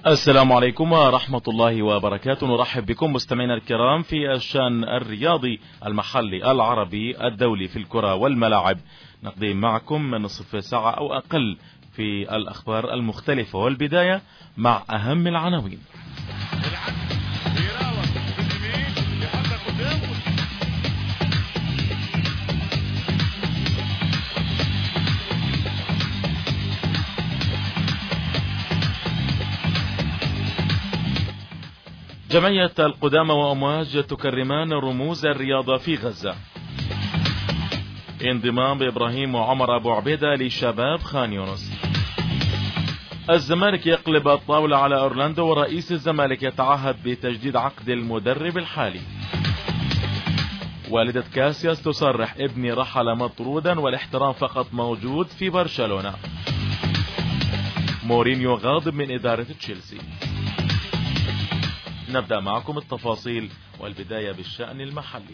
السلام عليكم ورحمة الله وبركاته. نرحب بكم مستمعينا الكرام في الشان الرياضي المحلي العربي الدولي في الكرة والملاعب. نقضي معكم نصف ساعة أو أقل في الأخبار المختلفة، والبداية مع أهم العناوين. جمعية القدامى وأمواج تكرمان رموز الرياضة في غزة. انضمام إبراهيم وعمر أبو عبيدة لشباب خان يونس. الزمالك يقلب الطاولة على أورلاندو، ورئيس الزمالك يتعهد بتجديد عقد المدرب الحالي. والدة كاسياس تصرح ابني رحل مطرودا والاحترام فقط موجود في برشلونة. مورينيو غاضب من إدارة تشيلسي. نبدأ معكم التفاصيل، والبداية بالشأن المحلي.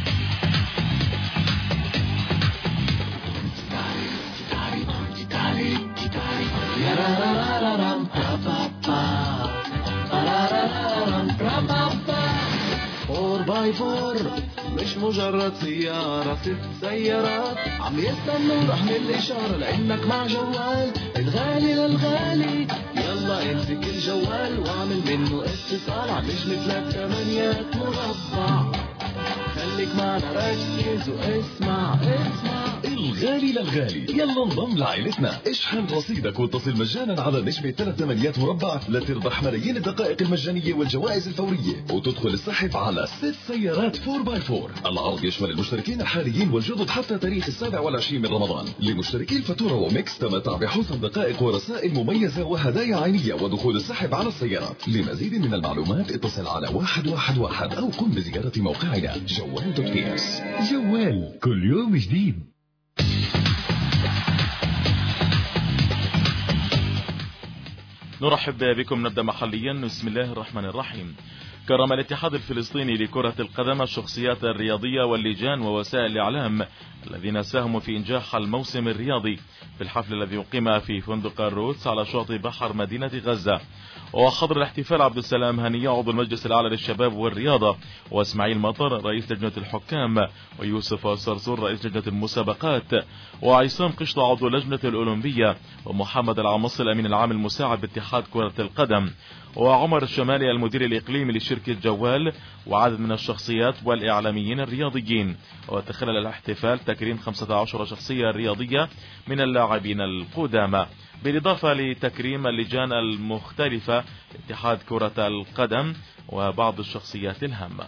فور باي فور مش مجرد سيارة، 6 سيارات عم يستنوا رحم الإشارة، لأنك مع جوال الغالي للغالي. يلا امسك الجوال واعمل منه اتصال على نجمة 3 8 مربع. خليك معنا ركز واسمع الغالي للغالي. يلا انضم لعائلتنا، اشحن رصيدك واتصل مجانا على نجمة 3 8 مربع لتربح ملايين الدقائق المجانية والجوائز الفورية، وتدخل السحب على 6 سيارات 4x4. العرض يشمل المشتركين الحاليين والجدد حتى تاريخ 27 من رمضان. لمشتركي الفاتورة وميكس تمتع بحسن دقائق ورسائل مميزة وهدايا عينية ودخول السحب على السيارات. لمزيد من المعلومات اتصل على 111 أو قم بزيارة موقعنا جوال.ps. جوال كل يوم جديد. نرحب بكم. نبدأ محليا. بسم الله الرحمن الرحيم. كرم الاتحاد الفلسطيني لكرة القدم الشخصيات الرياضية واللجان ووسائل الإعلام الذين ساهموا في إنجاح الموسم الرياضي في الحفل الذي أقيم في فندق الروتس على شاطئ بحر مدينة غزة. وحضر الاحتفال عبد السلام هنية عضو المجلس الأعلى للشباب والرياضة، واسماعيل مطر رئيس لجنة الحكام، ويوسف الصرصور رئيس لجنة المسابقات، وعصام قشطة عضو لجنة الأولمبية، ومحمد العمص الأمين العام المساعد باتحاد كرة القدم، وعمر الشمالي المدير الإقليمي لشركة جوال، وعدد من الشخصيات والإعلاميين الرياضيين. وتخلل الاحتفال تكريم 15 شخصية رياضية من اللاعبين القدامى، بالإضافة لتكريم اللجان المختلفة اتحاد كرة القدم وبعض الشخصيات الهامة.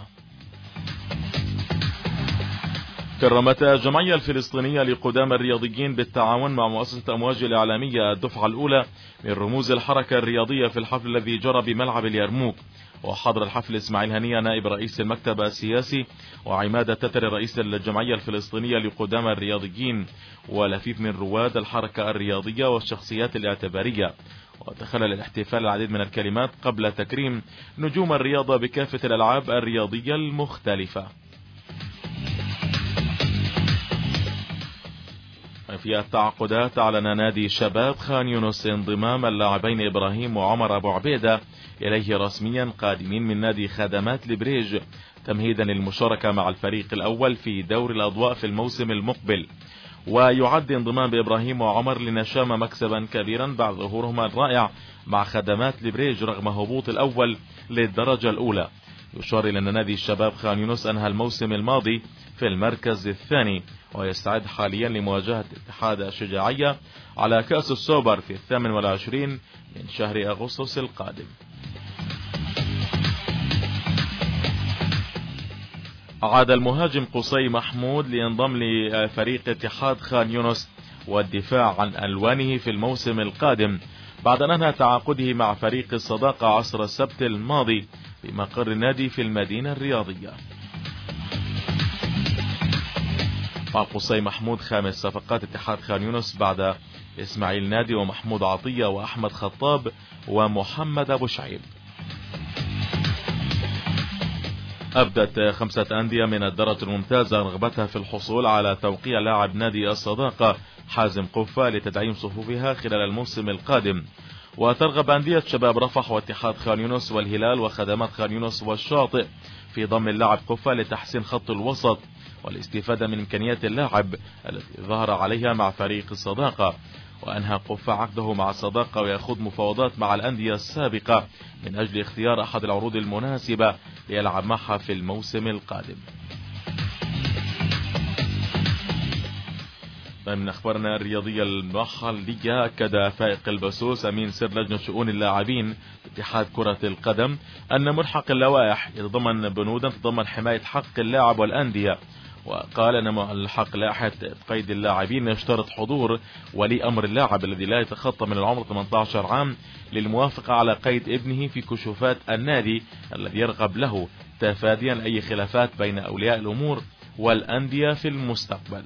كرمت الجمعية الفلسطينية لقدامى الرياضيين بالتعاون مع مؤسسة أمواج الإعلامية الدفعة الأولى من رموز الحركة الرياضية في الحفل الذي جرى بملعب اليرموك. وحضر الحفل اسماعيل هنية نائب رئيس المكتب السياسي، وعماد التتري رئيس الجمعية الفلسطينية لقدامى الرياضيين، ولفيف من رواد الحركة الرياضية والشخصيات الاعتبارية. وتخلل الاحتفال العديد من الكلمات قبل تكريم نجوم الرياضة بكافة الألعاب الرياضية المختلفة. في التعاقدات أعلن نادي شباب خان يونس انضمام اللاعبين إبراهيم وعمر أبو عبيدة إليه رسميا، قادمين من نادي خدمات لبريج، تمهيدا للمشاركة مع الفريق الأول في دور الأضواء في الموسم المقبل. ويعد انضمام بإبراهيم وعمر لنشام مكسبا كبيرا بعد ظهورهما الرائع مع خدمات لبريج رغم هبوط الأول للدرجة الأولى. يشار إلى أن نادي الشباب خان يونس أنهى الموسم الماضي في المركز الثاني، ويستعد حاليا لمواجهة اتحاد الشجاعية على كأس السوبر في 28 من شهر أغسطس القادم. عاد المهاجم قصي محمود لينضم لفريق اتحاد خان يونس والدفاع عن ألوانه في الموسم القادم، بعد أن انهى تعاقده مع فريق الصداقة عصر السبت الماضي بمقر النادي في المدينة الرياضية. مع قصي محمود خامس صفقات اتحاد خان يونس بعد إسماعيل نادي ومحمود عطية وأحمد خطاب ومحمد أبو شعيب. أبدت 5 أندية من الدرجة الممتازة رغبتها في الحصول على توقيع لاعب نادي الصداقة حازم قفة لتدعيم صفوفها خلال الموسم القادم. وترغب أندية شباب رفح واتحاد خان يونس والهلال وخدمات خان يونس والشاطئ في ضم اللاعب قفة لتحسين خط الوسط والاستفادة من إمكانيات اللاعب التي ظهر عليها مع فريق الصداقة. وأنهى قفة عقده مع الصداقة ويخوض مفاوضات مع الأندية السابقة من أجل اختيار أحد العروض المناسبة ليلعب معها في الموسم القادم. من أخبارنا الرياضية المحلية، أكد فائق البسوس أمين سر لجنة شؤون اللاعبين اتحاد كرة القدم أن ملحق اللوائح يتضمن بنودا تتضمن حماية حق اللاعب والأندية، وقال أن ملحق لائحة قيد اللاعبين يشترط حضور ولي أمر اللاعب الذي لا يتخطى من العمر 18 عام للموافقة على قيد ابنه في كشوفات النادي الذي يرغب له، تفاديا أي خلافات بين أولياء الأمور والأندية في المستقبل.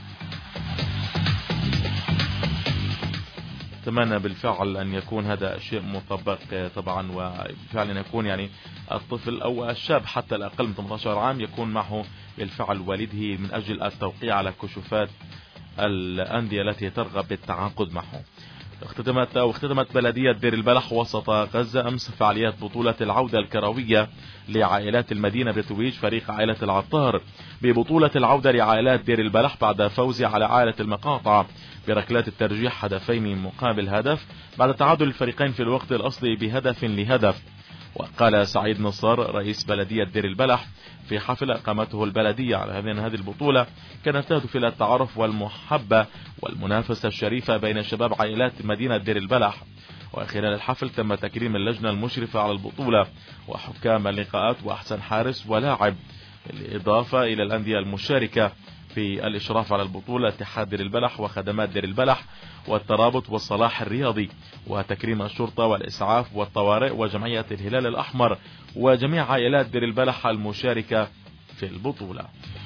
أتمنى بالفعل أن يكون هذا شيء مطبق طبعا، وبالفعل أن يكون يعني الطفل أو الشاب حتى الأقل من 18 عام يكون معه بالفعل والده من أجل التوقيع على كشوفات الأندية التي ترغب بالتعاقد معه. اختتمت بلدية دير البلح وسط غزة أمس فعاليات بطولة العودة الكروية لعائلات المدينة بتتويج فريق عائلة العطار ببطولة العودة لعائلات دير البلح بعد فوزه على عائلة المقاطعة بركلات الترجيح هدفين مقابل هدف بعد تعادل الفريقين في الوقت الأصلي بهدف لهدف. وقال سعيد نصار رئيس بلدية دير البلح في حفل أقامته البلدية على هذه البطولة كانت تهدف إلى التعارف والمحبة والمنافسة الشريفة بين شباب عائلات مدينة دير البلح. وخلال الحفل تم تكريم اللجنة المشرفة على البطولة وحكام اللقاءات وأحسن حارس ولاعب، بالإضافة إلى الأندية المشاركة في الإشراف على البطولة اتحاد دير البلح وخدمات دير البلح والترابط والصلاح الرياضي، وتكريم الشرطة والإسعاف والطوارئ وجمعية الهلال الأحمر وجميع عائلات دير البلح المشاركة في البطولة.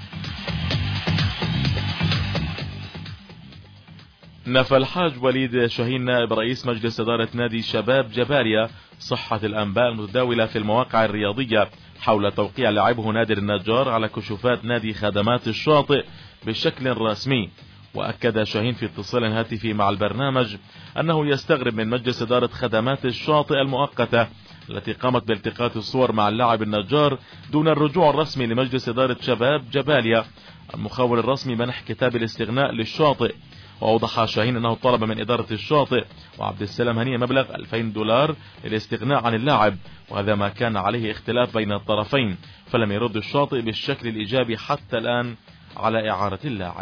نفى الحاج وليد شاهين نائب رئيس مجلس إدارة نادي شباب جباليا صحة الأنباء المتداولة في المواقع الرياضية حول توقيع لاعبه نادر النجار على كشوفات نادي خدمات الشاطئ بشكل رسمي. وأكد شاهين في اتصال هاتفي مع البرنامج أنه يستغرب من مجلس إدارة خدمات الشاطئ المؤقتة التي قامت بالتقاط الصور مع اللاعب النجار دون الرجوع الرسمي لمجلس إدارة شباب جباليا المخاول الرسمي منح كتاب الاستغناء للشاطئ. وأوضح شاهين أنه طلب من إدارة الشاطئ وعبد السلام هنية مبلغ $2000 للاستغناء عن اللاعب، وهذا ما كان عليه اختلاف بين الطرفين، فلم يرد الشاطئ بالشكل الإيجابي حتى الآن على إعارة اللاعب.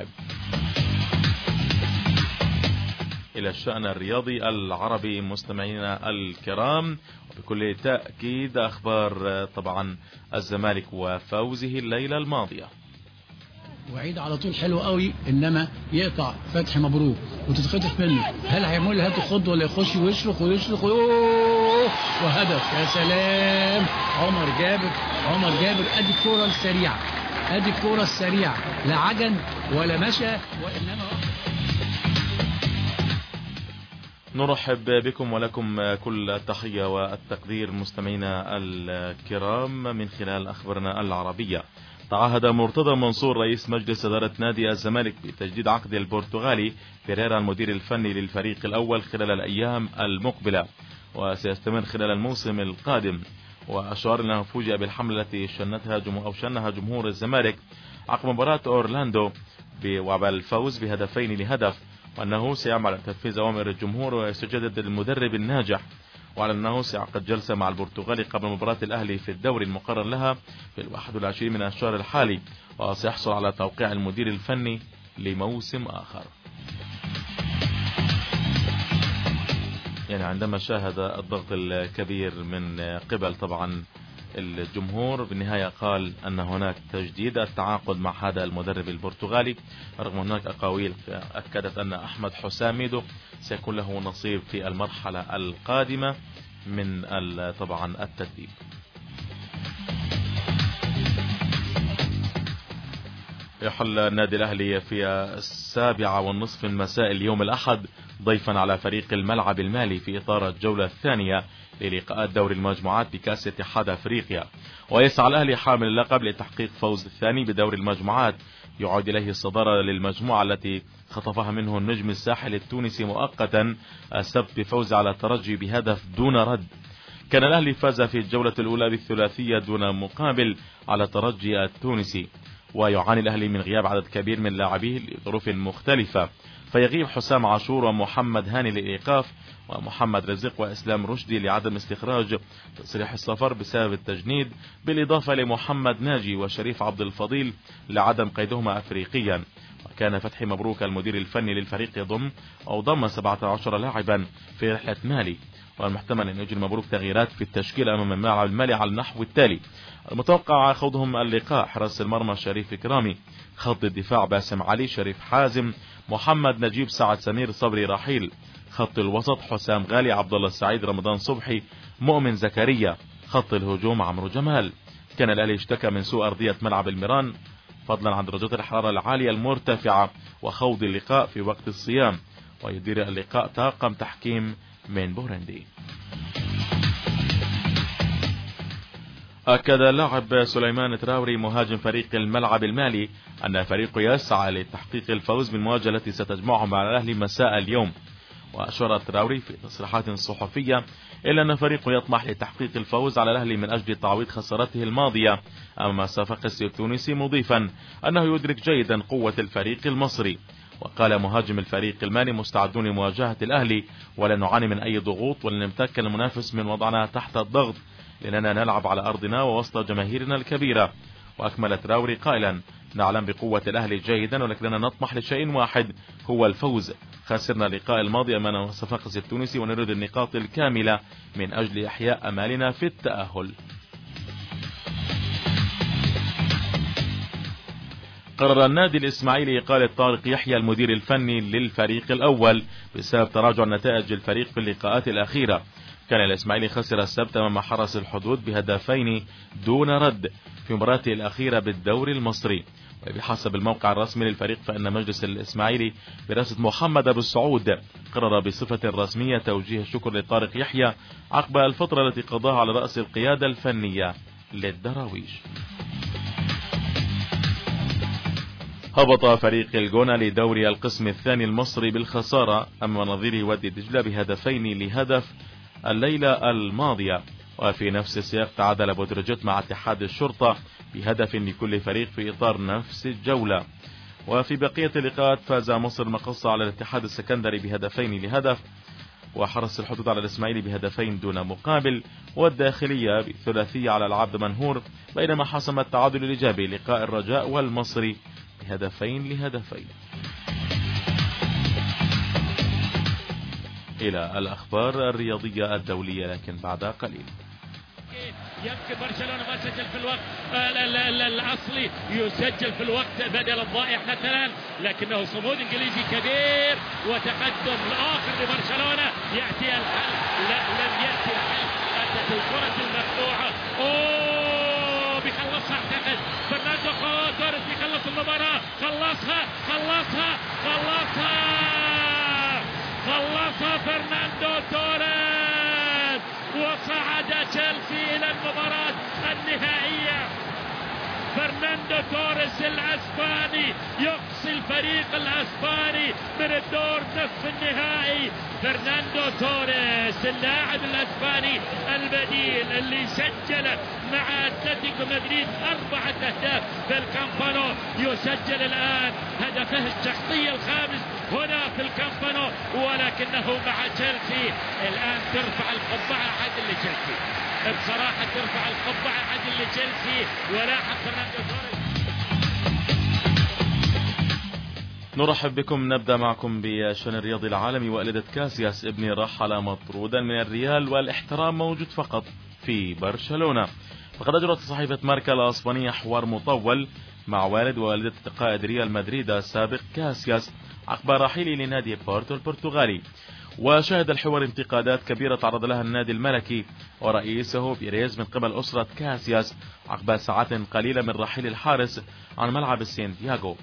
إلى الشأن الرياضي العربي مستمعينا الكرام، وبكل تأكيد أخبار طبعا الزمالك وفوزه الليلة الماضية. وعيد على طول حلو قوي، انما يقطع فتح مبروك وتتخطف منه، هل هيعمل هات خد ولا يخش ويشرخ وهدف؟ يا سلام، عمر جابر ادي الكوره السريعه، ادي الكوره السريعه، لا عجن ولا مشى وانما نرحب بكم ولكم كل التحية والتقدير مستمعينا الكرام من خلال أخبارنا العربية. تعهد مرتضى منصور رئيس مجلس إدارة نادي الزمالك بتجديد عقد البرتغالي بيريرا المدير الفني للفريق الأول خلال الأيام المقبلة وسيستمر خلال الموسم القادم. وأشار أنه فوجئ بالحملة التي شنها جمهور الزمالك عقب مباراة أورلاندو وبالفوز بهدفين لهدف، وأنه سيعمل على تنفيذ أوامر الجمهور ويستجدد المدرب الناجح، وعلى أنه سيعقد جلسة مع البرتغالي قبل مباراة الأهلي في الدوري المقرر لها في 21 من الشهر الحالي، وسيحصل على توقيع المدير الفني لموسم آخر. يعني عندما شاهد الضغط الكبير من قبل طبعا الجمهور بالنهاية قال أن هناك تجديد التعاقد مع هذا المدرب البرتغالي، رغم هناك أقاويل أكدت أن أحمد حساميدو سيكون له نصيب في المرحلة القادمة من طبعا التدريب. يحل النادي الأهلي في 7:30 مساء اليوم الأحد ضيفا على فريق الملعب المالي في إطار الجولة الثانية للقاءات دوري المجموعات بكأس اتحاد أفريقيا. ويسعى الأهلي حامل اللقب لتحقيق فوز الثاني بدوري المجموعات يعود إليه الصدارة للمجموعة التي خطفها منه النجم الساحل التونسي مؤقتا السبت بفوز على الترجي بهدف دون رد. كان الأهلي فاز في الجولة الأولى بالثلاثية دون مقابل على الترجي التونسي. ويعاني الأهلي من غياب عدد كبير من لاعبيه لظروف مختلفة، فيغيب حسام عاشور ومحمد هاني للإيقاف، ومحمد رزق وإسلام رشدي لعدم استخراج تصريح السفر بسبب التجنيد، بالإضافة لمحمد ناجي وشريف عبد الفضيل لعدم قيدهما أفريقيا. وكان فتحي مبروك المدير الفني للفريق ضم 17 لاعبا في رحلة مالي، والمحتمل أن يجري مبروك تغييرات في التشكيل أمام الملعب المالي على النحو التالي: المتوقع خوضهم اللقاء: حراس المرمى شريف إكرامي، خط الدفاع باسم علي، شريف حازم، محمد نجيب، سعد سمير، صبري رحيل، خط الوسط حسام غالي، عبد الله السعيد، رمضان صبحي، مؤمن زكريا، خط الهجوم عمرو جمال. كان الأهلي اشتكى من سوء أرضية ملعب الميران فضلا عن درجات الحرارة العالية المرتفعة وخوض اللقاء في وقت الصيام، ويدير اللقاء طاقم تحكيم من بورندي. أكد اللاعب سليمان تراوري مهاجم فريق الملعب المالي أن فريقه يسعى لتحقيق الفوز بالمواجهة التي ستجمعهم مع الأهلي مساء اليوم. وأشار تراوري في تصريحات صحفية إلا أن فريقه يطمح لتحقيق الفوز على الأهلي من أجل تعويض خسارته الماضية أمام صفاقسي التونسي، مضيفا أنه يدرك جيدا قوة الفريق المصري. وقال مهاجم الفريق المالي: مستعدون لمواجهة الأهلي ولا نعاني من أي ضغوط، ولن نمتكن المنافس من وضعنا تحت الضغط، لأننا نلعب على أرضنا ووسط جماهيرنا الكبيرة. وأكمل تراوري قائلا: نعلم بقوة الأهلي جيدا، ولكننا نطمح لشيء واحد هو الفوز. خسرنا اللقاء الماضي أمام صفاقسي التونسي ونريد النقاط الكاملة من أجل إحياء أمالنا في التأهل. قرر النادي الإسماعيلي إقالة طارق يحيى المدير الفني للفريق الأول بسبب تراجع نتائج الفريق في اللقاءات الأخيرة. كان الإسماعيلي خسر السبت أمام حرس الحدود بهدفين دون رد في مباراته الأخيرة بالدوري المصري. وبحسب الموقع الرسمي للفريق فإن مجلس الإسماعيلي برئاسة محمد أبو السعود قرر بصفة رسمية توجيه الشكر لطارق يحيى عقب الفترة التي قضاها على رأس القيادة الفنية للدراويش. هبط فريق الجونة لدوري القسم الثاني المصري بالخسارة أمام نظيره وادي دجلة بهدفين لهدف الليلة الماضية. وفي نفس السياق تعادل بودرجت مع اتحاد الشرطة بهدف لكل فريق في إطار نفس الجولة. وفي بقية اللقاءات فاز مصر مقصة على الاتحاد السكندري بهدفين لهدف، وحرس الحدود على الإسماعيلي بهدفين دون مقابل، والداخلية بثلاثية على العبد منهور، بينما حسم التعادل الإيجابي لقاء الرجاء والمصري بهدفين لهدفين. إلى الأخبار الرياضية الدولية لكن بعد قليل. يمكن برشلونة ما سجل في الوقت الأصلي، يسجل في الوقت بدل الضائع مثلا، لكنه صمود إنجليزي كبير وتقدم الآخر لبرشلونة. يأتي الحل، لا لم يأتي الحل، أتت الكرة المقطوعة. بيخلصها اعتقد فرناندو توريس، بيخلص المباراة، خلصها فرناندو توريس، وصعد تشيلسي إلى المباراة النهائية. فرناندو توريس الأسباني يقصي الفريق الأسباني من الدور نصف النهائي. فرناندو توريس اللاعب الأسباني البديل اللي سجل مع أتلتيكو مدريد 4 أهداف في الكامبانو، يسجل الآن هدفه الشخصي الخامس هنا في الكامبانو، ولكنه مع تشيلسي الآن ترفع القبعة عدل لتشيلسي، بصراحة ترفع القبعة عدل لتشيلسي ولاحق فرناندو توريس. نرحب بكم. نبدأ معكم بشأن الرياضي العالمي. والدة كاسياس ابني رحل مطرودا من الريال والاحترام موجود فقط في برشلونة. فقد أجرت صحيفة ماركا الأسبانية حوار مطول مع والد ووالدة قائد ريال مدريد السابق كاسياس عقب رحيله لنادي بورتو البرتغالي. وشهد الحوار انتقادات كبيرة تعرض لها النادي الملكي ورئيسه بيريز من قبل أسرة كاسياس عقب ساعات قليلة من رحيل الحارس عن ملعب سانتياغو.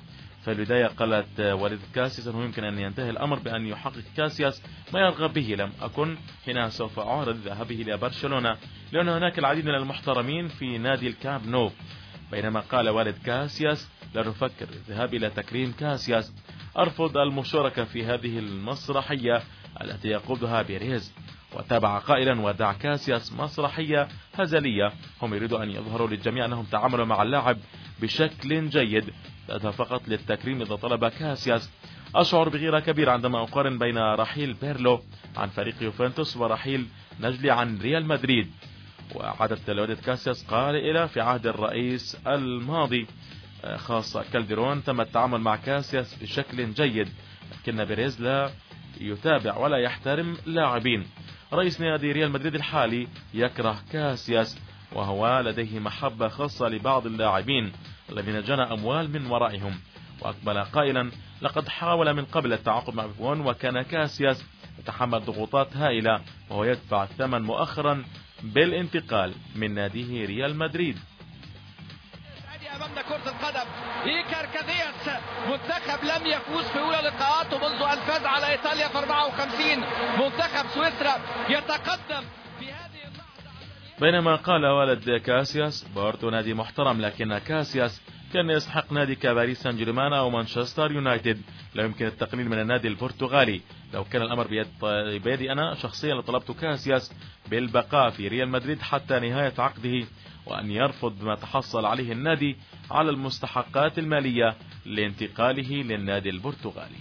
في البداية قالت والدة كاسياس أنه يمكن أن ينتهي الأمر بأن يحقق كاسياس ما يرغب به. لم أكن هنا سوف أعرض ذهابه إلى برشلونة لأن هناك العديد من المحترمين في نادي الكامب نو. بينما قال والد كاسياس لا نفكر الذهاب إلى تكريم كاسياس، أرفض المشاركة في هذه المسرحية التي يقودها بيريز. وتابع قائلا ودع كاسياس مسرحية هزلية، هم يريدوا أن يظهروا للجميع أنهم تعاملوا مع اللاعب بشكل جيد، ذهب فقط للتكريم إذا طلب كاسياس. أشعر بغيرة كبيرة عندما أقارن بين رحيل بيرلو عن فريق يوفنتوس ورحيل نجلي عن ريال مدريد. وعادت والدة كاسياس قائلة في عهد الرئيس الماضي خاصة كالديرون تم التعامل مع كاسياس بشكل جيد، لكن بيريز لا يتابع ولا يحترم لاعبين. رئيس نادي ريال مدريد الحالي يكره كاسياس وهو لديه محبة خاصة لبعض اللاعبين الذين جنى أموال من ورائهم. وأكمل قائلا لقد حاول من قبل التعاقد مع بيبون وكان كاسياس يتحمل ضغوطات هائلة وهو يدفع الثمن مؤخرا بالانتقال من ناديه ريال مدريد. أمامنا كرة القدم إيكار كاسياس، منتخب لم يفوز في أولى لقاءاته منذ أن فاز على إيطاليا في 54. منتخب سويسرا يتقدم في هذه اللحظة. بينما قال والد كاسياس بورتو نادي محترم، لكن كاسياس كان يستحق نادي كباريس سان جيرمان أو مانشستر يونايتد. لا يمكن التقليل من النادي البرتغالي. لو كان الأمر بيدي أنا شخصيا لطلبت كاسياس بالبقاء في ريال مدريد حتى نهاية عقده، وأن يرفض ما تحصل عليه النادي على المستحقات المالية لانتقاله للنادي البرتغالي.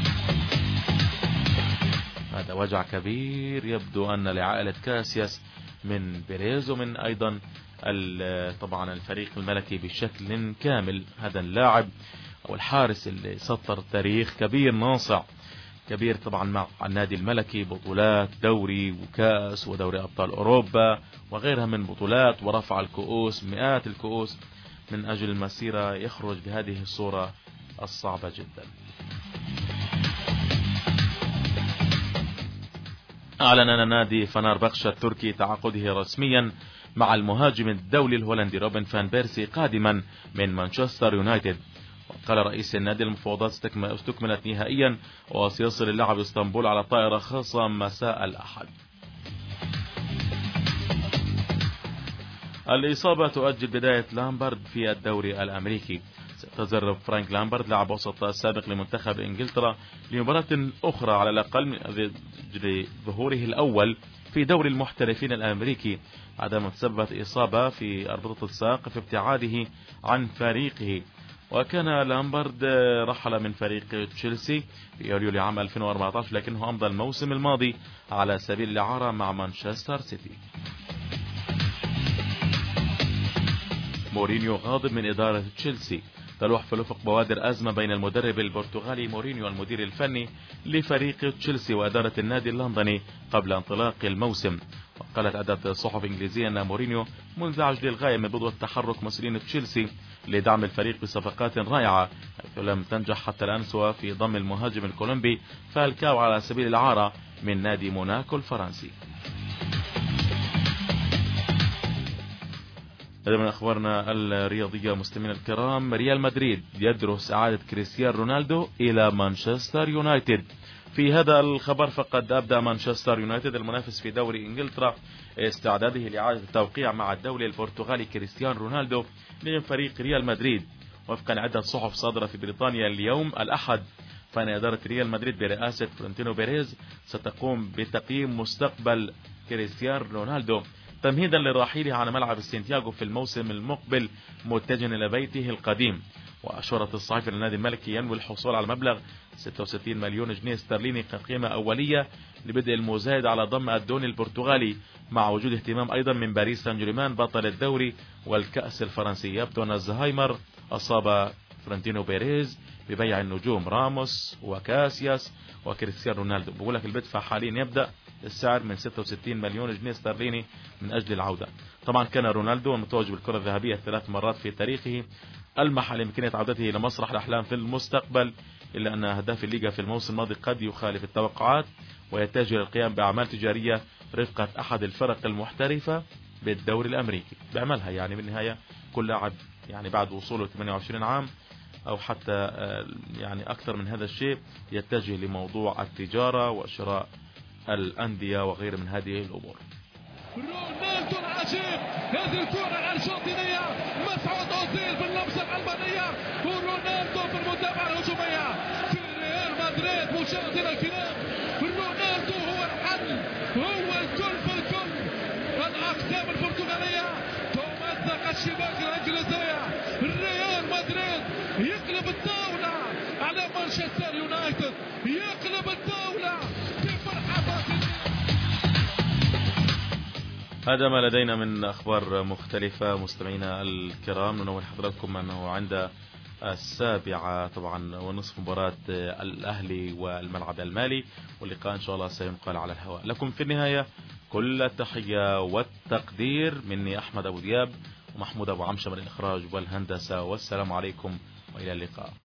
هذا وجع كبير يبدو أن لعائلة كاسياس من بيريز ومن أيضا طبعا الفريق الملكي بشكل كامل. هذا اللاعب أو الحارس اللي سطر تاريخ كبير ناصع كبير طبعا مع النادي الملكي، بطولات دوري وكاس ودوري أبطال أوروبا وغيرها من بطولات، ورفع الكؤوس مئات الكؤوس من أجل المسيرة، يخرج بهذه الصورة الصعبة جدا. أعلن نادي فنربخشة التركي تعاقده رسميا مع المهاجم الدولي الهولندي روبن فان بيرسي قادما من مانشستر يونايتد. وقال رئيس النادي المفاوضات استكملت نهائيا وسيصل اللاعب اسطنبول على طائرة خاصة مساء الأحد. الإصابة تؤجل بداية لامبارد في الدوري الأمريكي. سيتزرب فرانك لامبارد لاعب وسط السابق لمنتخب إنجلترا لمباراة أخرى على الأقل من ظهوره الأول في دوري المحترفين الأمريكي عندما تسببت إصابة في أربطة الساق في ابتعاده عن فريقه. وكان لامبارد رحل من فريق تشيلسي في يوليو لعام 2014، لكنه أمضى الموسم الماضي على سبيل الإعارة مع مانشستر سيتي. مورينيو غاضب من إدارة تشيلسي. تلوح في الأفق بوادر أزمة بين المدرب البرتغالي مورينيو والمدير الفني لفريق تشيلسي وإدارة النادي اللندني قبل انطلاق الموسم. وقالت عدة صحف إنجليزية أن مورينيو منزعج للغاية من بدء تحرك مسؤولين تشيلسي لدعم الفريق بصفقات رائعة، حيث لم تنجح حتى الآن سوى في ضم المهاجم الكولومبي فالكاو على سبيل الإعارة من نادي موناكو الفرنسي. هذا من أخبارنا الرياضية مستمعينا الكرام. ريال مدريد يدرس إعادة كريستيانو رونالدو إلى مانشستر يونايتد. في هذا الخبر فقد أبدأ مانشستر يونايتد المنافس في دوري إنجلترا استعداده لإعادة التوقيع مع الدولي البرتغالي كريستيانو رونالدو من فريق ريال مدريد. وفقا لعدة صحف صادرة في بريطانيا اليوم الأحد، فإن إدارة ريال مدريد برئاسة فلورنتينو بيريز ستقوم بتقييم مستقبل كريستيانو رونالدو تمهيدا لرحيله عن ملعب سانتياغو في الموسم المقبل متجها إلى بيته القديم. وأشارت الصحيفة النادي الملكي ينوي الحصول على مبلغ 66 مليون جنيه استرليني كقيمة أولية لبدء المزايد على ضم الدوني البرتغالي، مع وجود اهتمام أيضا من باريس سان جيرمان بطل الدوري والكأس الفرنسي. يبدو أن الزهايمر أصاب فلورنتينو بيريز ببيع النجوم راموس وكاسياس وكريستيانو رونالدو. بقول لك البدفع حاليا يبدأ السعر من 66 مليون جنيه استرليني من أجل العودة. طبعا كان رونالدو المتوج بالكرة الذهبية 3 مرات في تاريخه، ألمح لإمكانية عودته إلى مسرح الأحلام في المستقبل، إلا أن أهداف الليغا في الموسم الماضي قد يخالف التوقعات، ويتجه للقيام بأعمال تجارية رفقة أحد الفرق المحترفة بالدوري الأمريكي. بعملها يعني بالنهاية كل لاعب يعني بعد وصوله 28 عام أو حتى يعني أكثر من هذا الشيء يتجه لموضوع التجارة وشراء الأندية وغير من هذه الأمور. رونالدو العجيب، هذه الكرة الأرجنتينية، مسعود أوزيل باللمسة الألمانية، ورونالدو بالمتابعة الهجومية في ريال مدريد. مشاهدينا الكرام، رونالدو هو الحل، هو الكل في الكل. الأقسام البرتغالية تمزق الشباك الإنجليزية. ريال مدريد يقلب الدولة على مانشستر يونايتد، يقلب الدولة في فرحة. هذا ما لدينا من أخبار مختلفة. مستمعينا الكرام، ننوه حضراتكم أنه عند 7:00 طبعا ونصف مباراة الأهلي والملعب المالي، واللقاء إن شاء الله سينقل على الهواء. لكم في النهاية كل التحية والتقدير مني أحمد أبو دياب ومحمود أبو عمشة من الإخراج والهندسة، والسلام عليكم وإلى اللقاء.